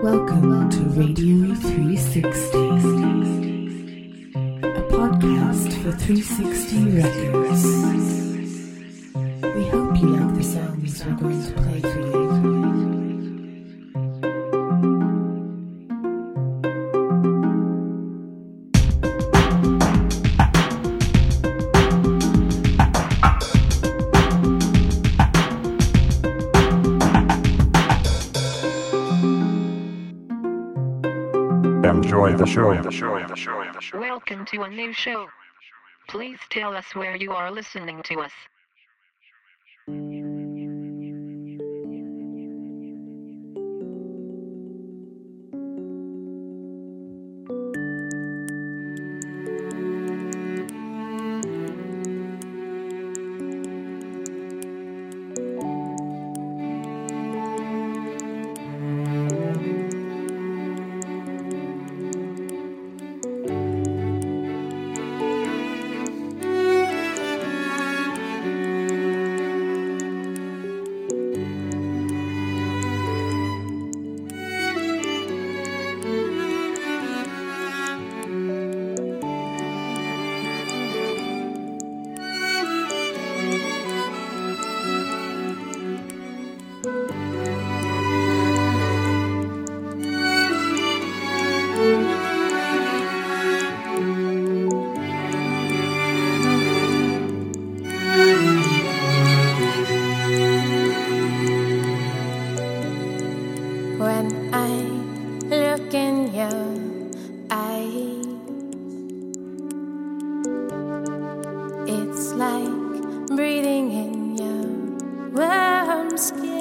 Welcome to Radio 360, a podcast for 360 Records. We hope you like the songs we're going to play for you. Enjoy the show. Welcome to a new show. Please tell us where you are listening to us. When I look in your eyes, it's like breathing in your warm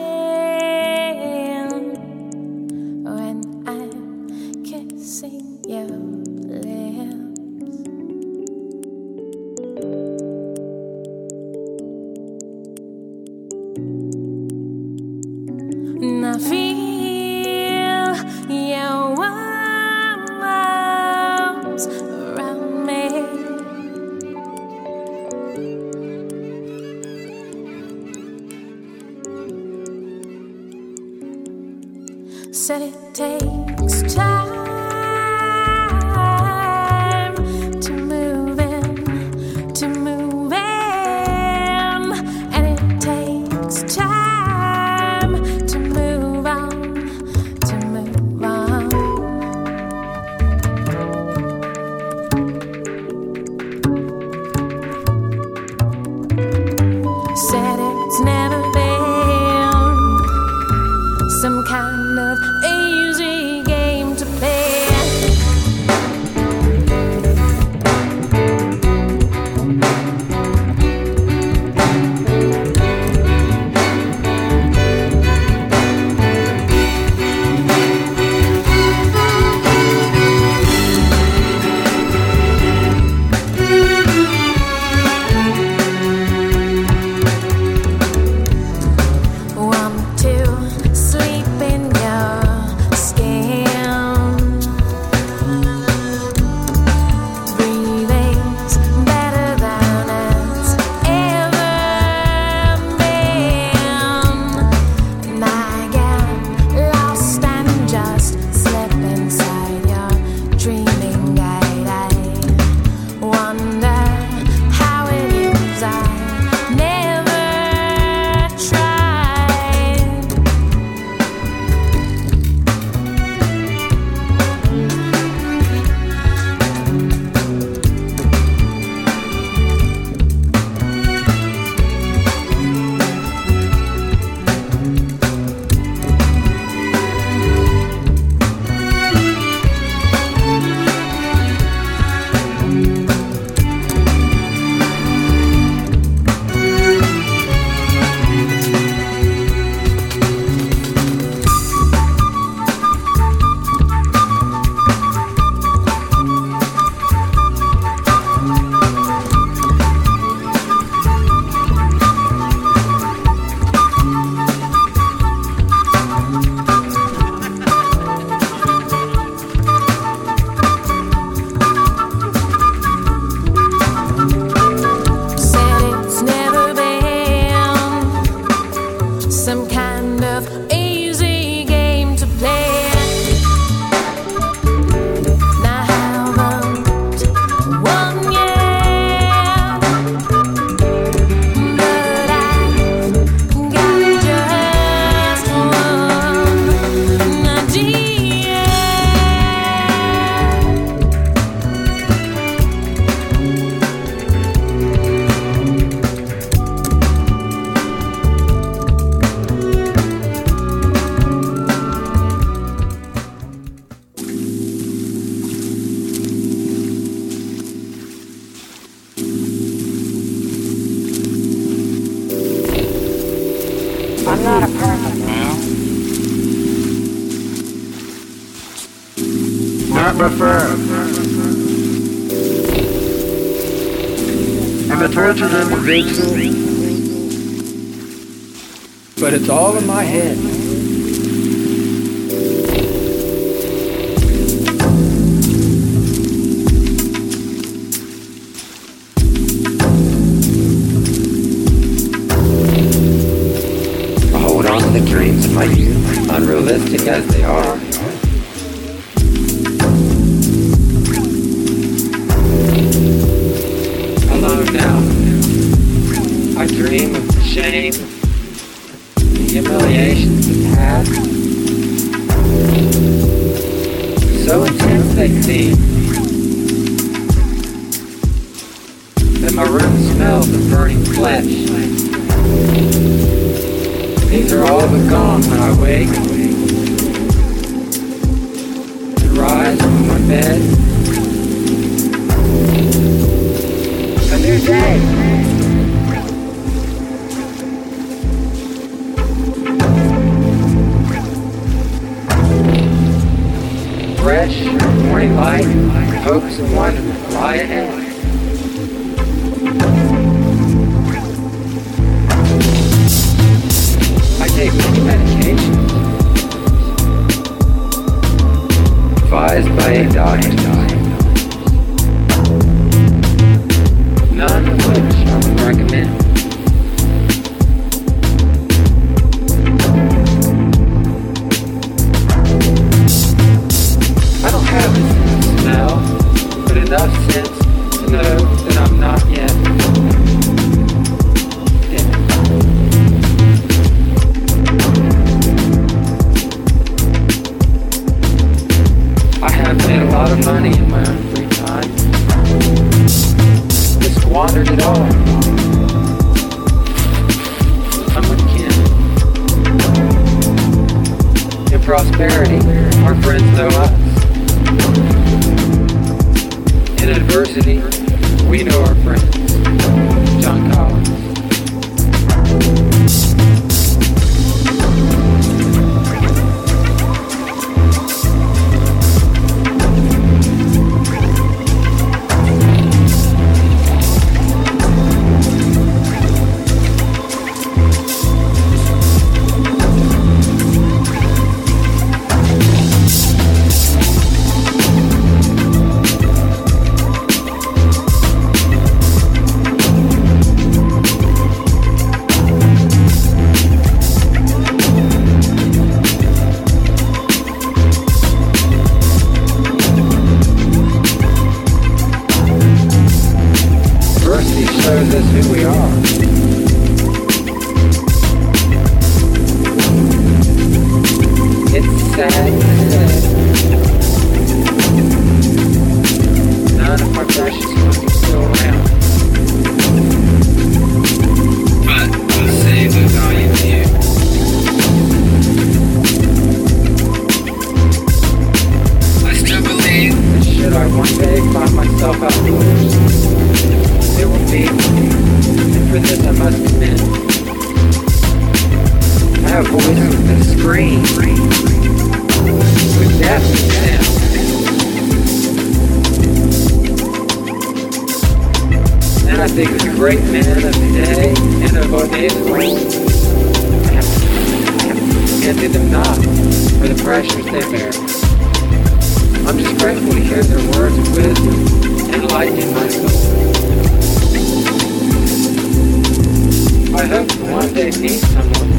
skin. When I'm kissing your lips, and I feel your warm arms around me. Said it takes time to move in, and it takes time to move on. Said it's never been some kind of easy game to play. not my friend. I'm a tortured individual, but it's all in my head. I hold on to the dreams of my youth, unrealistic as they are. Alone now, I dream of the shame, the humiliations of the past. So intense they seem that my room smells of burning flesh. These are all but gone when I wake and rise from my bed. A new day. Fresh morning light, hopes and wonderment lie ahead. I take many medications advised by a doctor, none of which I would recommend. I don't have the sense of smell, but enough sense to know that I'm not yet dead. I have made a lot of money in my own free time. Just squandered it all. I'm with kin. In prosperity, our friends know us. In adversity, we know our friends. John Collins. Shows us who we are. It's sad to say none of my precious ones are still around. But I'll save the value to you. I still believe that should I one day find myself outdoors, it will be, and for this I must admit, I have voices that scream with death and sound. Then I think of the great men of today and of our days of old. Can't do them not for the pressures they bear. I'm just grateful to hear their words of wisdom enlightening my soul. I hope to one day meet someone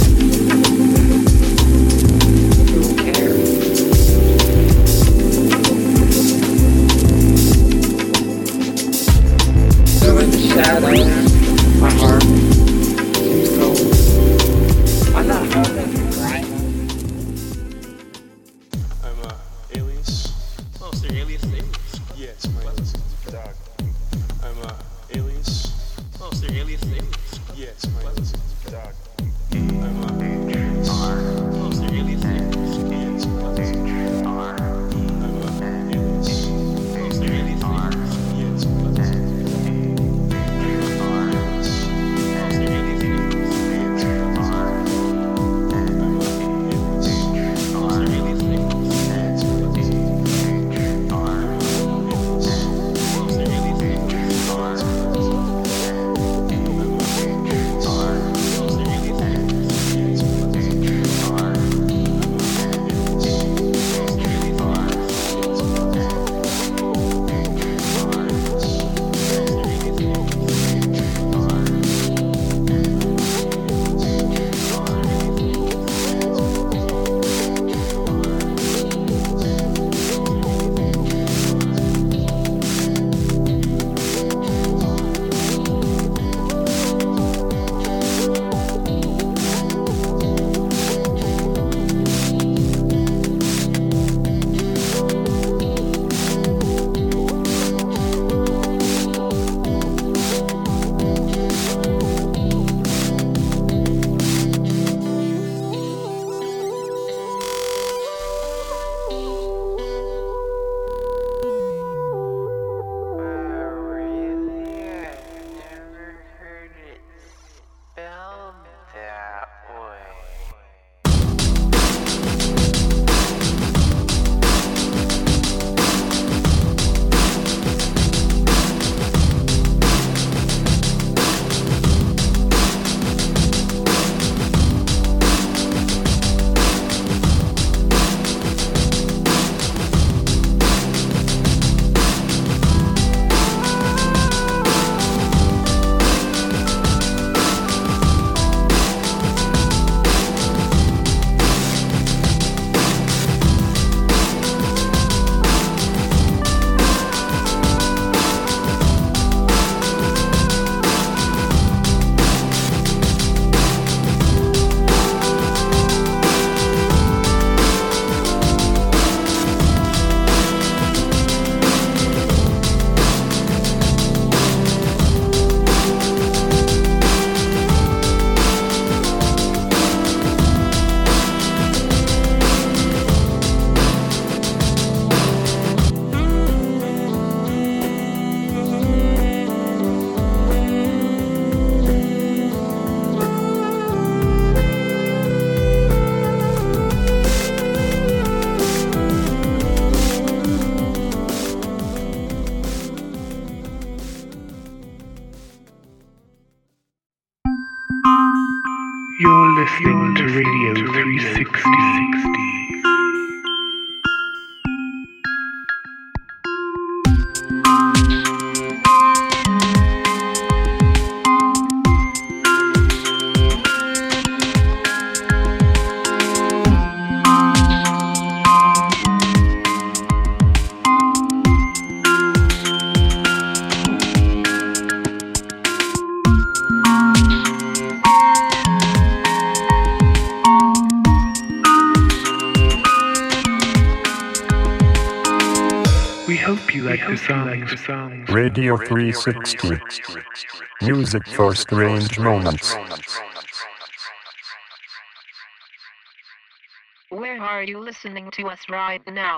who will care. So in the shadows, my heart seems cold. I'm not hoping, right? I'm Alias. Oh, so your alias is Alias? Yeah, it's my alias. Dog. I'm Alias. Oh, so your alias is Alias? Yeah, it's my alias. Dog. listening to Radio 360. We hope you like the songs. Radio 360. Music for strange moments. Where are you listening to us right now?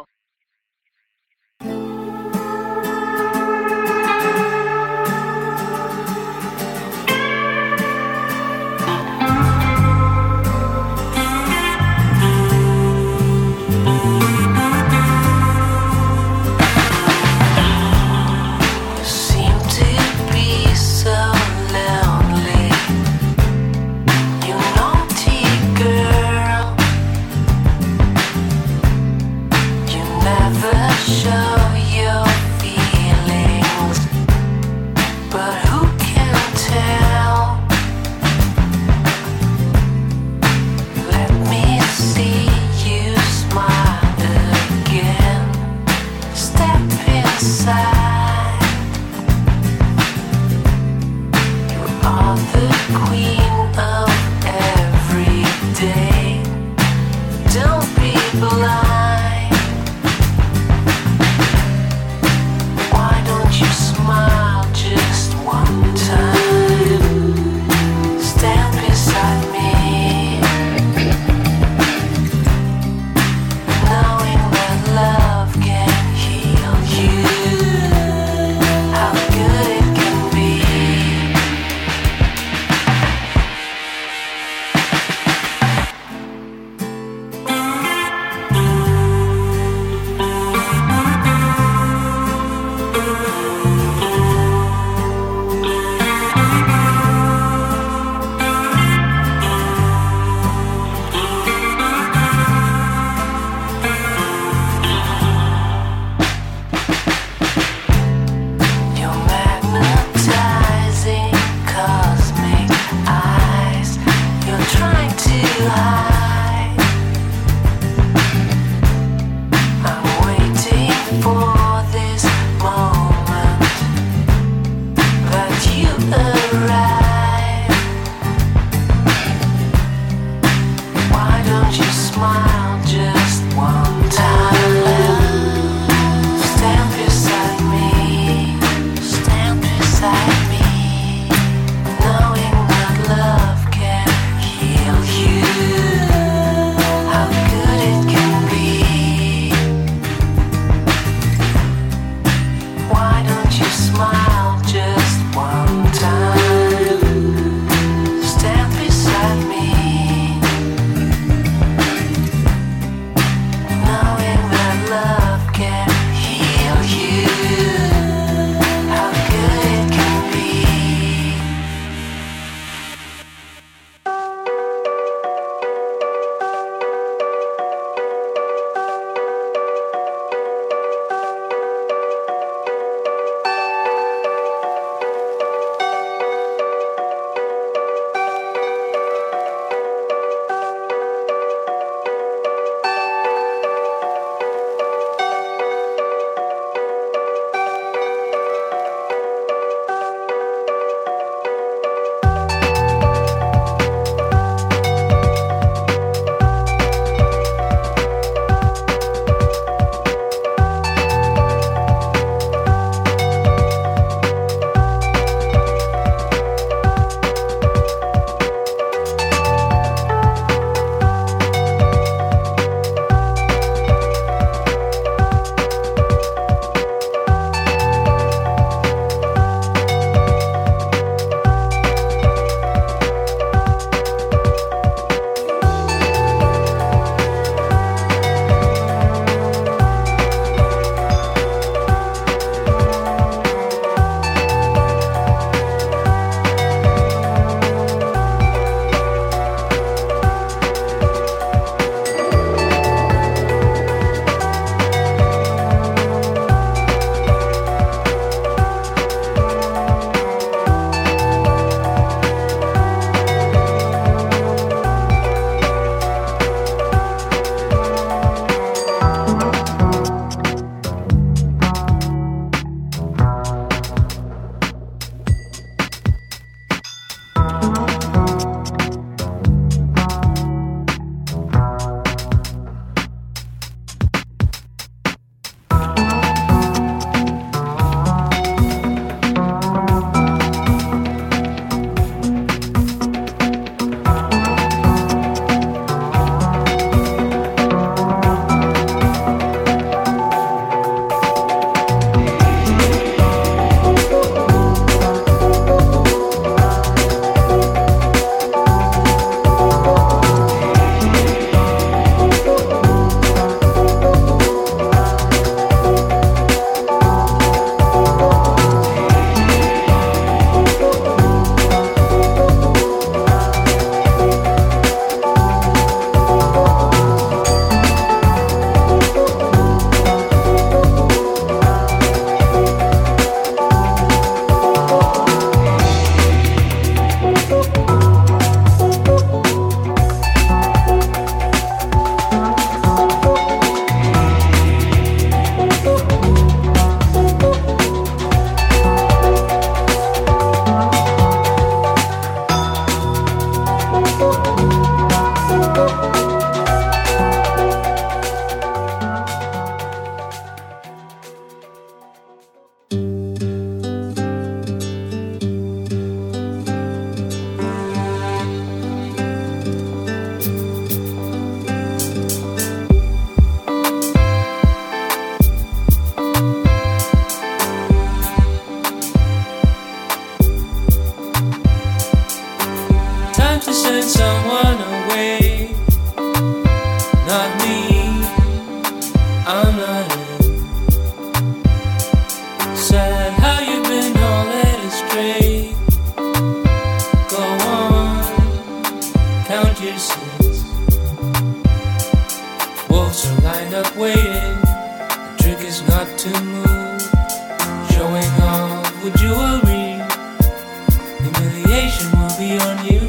waiting. The trick is not to move. Showing off with jewelry. Humiliation will be on you.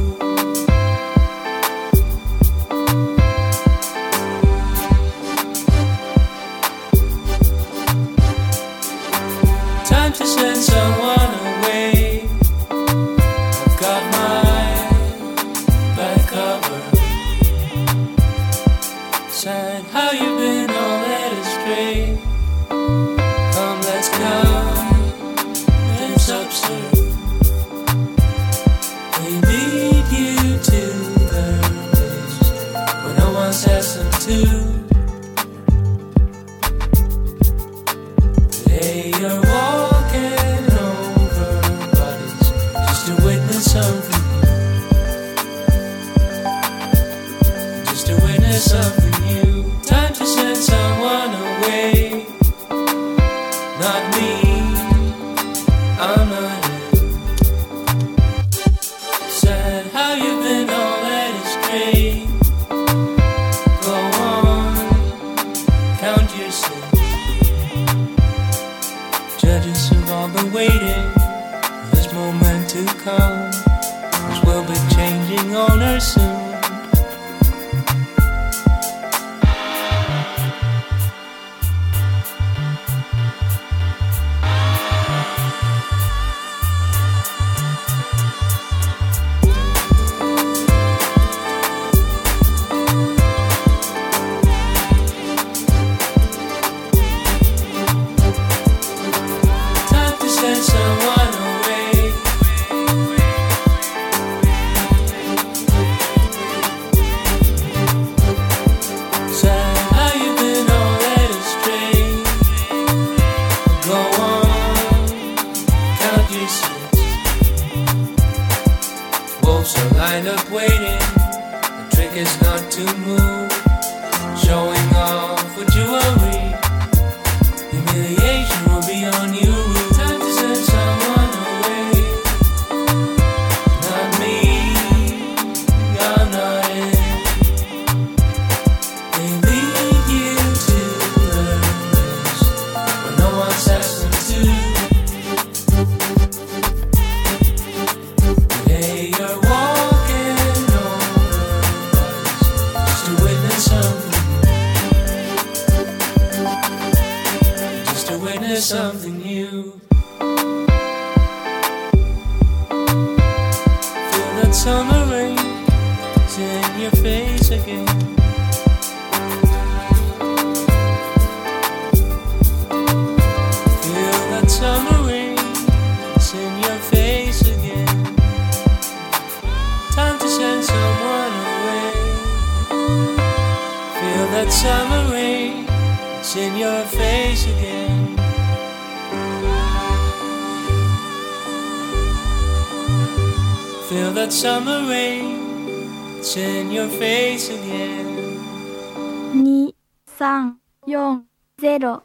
Time to send someone away. I've got my back cover. Sad how you've been all led astray. Come, let's go. It's absurd. They lead you to the place where no one's asked them to. Today you're walking over bodies just to witness something. Just to witness something new. Time to send someone away. Not me, I'm not it. Sad how you've been all led astray. Go on, count your sins. Judges have all been waiting for this moment to come, 'cause we'll be changing owners soon. Time to send someone away. Sad how you've been all led astray. Go on, count your sins. Wolves are lined up waiting. The trick is not to move. Showing off with jewelry. Humiliation will be on you. Time to send someone away. Not me, I'm not it. They lead you to the place where no one's asked them to. Today you're walking over bodies just to witness something. Just to witness something new. Feel that summer rain is in your face again. Feel that summer rain is in your face again. Time to send someone away. Feel that summer rain is in your face again. Feel that summer rain, it's in your face again. 2、3、4、0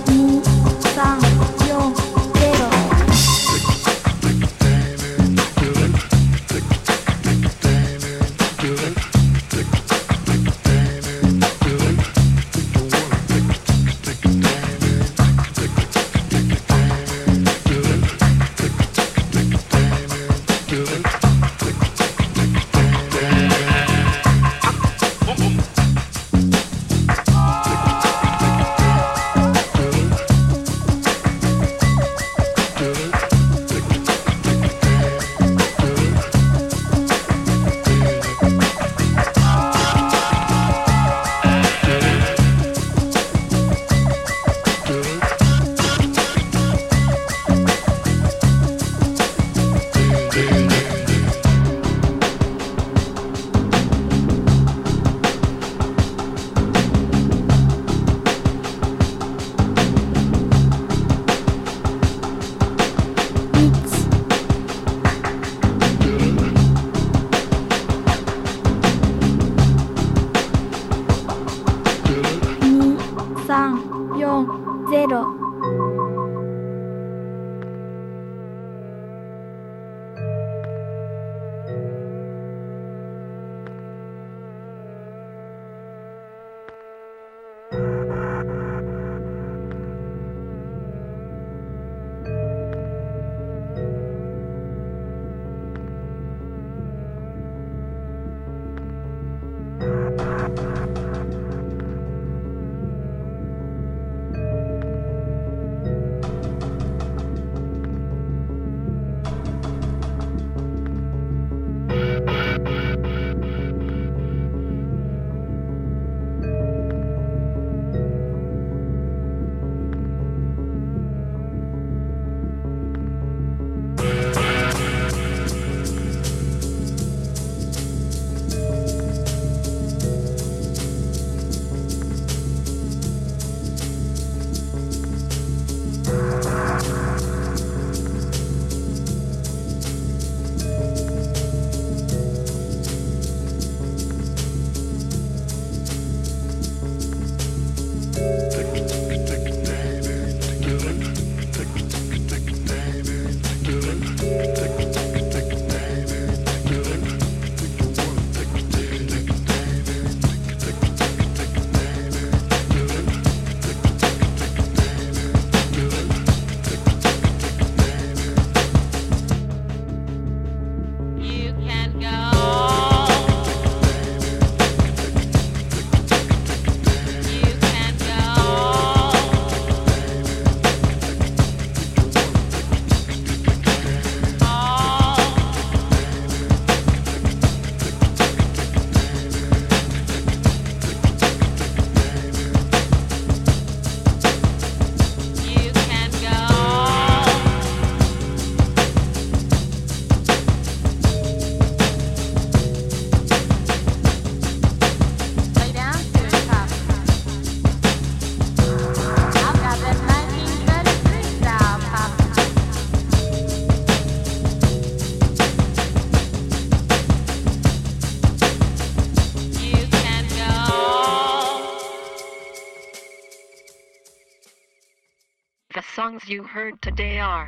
The songs you heard today are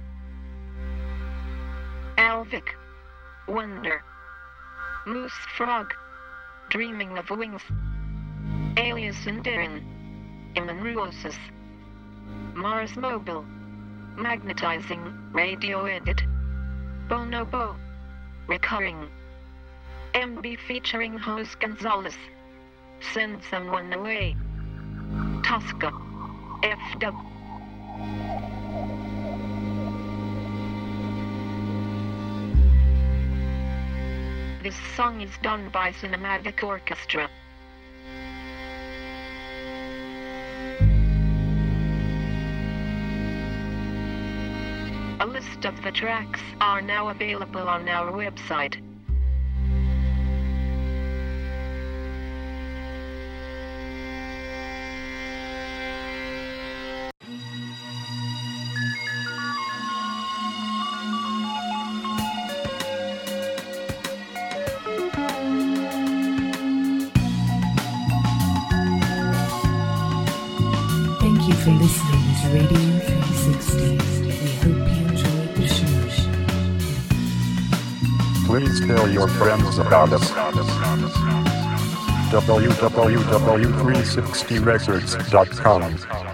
Alvik, Wonder, Moose Frog, Dreaming of Wings, Alias and Darren, Imanruosis, Mars Mobile, Magnetizing, Radio Edit, Bonobo, Recurring, MB featuring Jose Gonzalez, Send Someone Away, Tosca, F-Dub. This song is done by Cinematic Orchestra. A list of the tracks are now available on our website. Thank you for listening to Radio 360. We hope you enjoyed the show. Please tell your friends about us. www.360records.com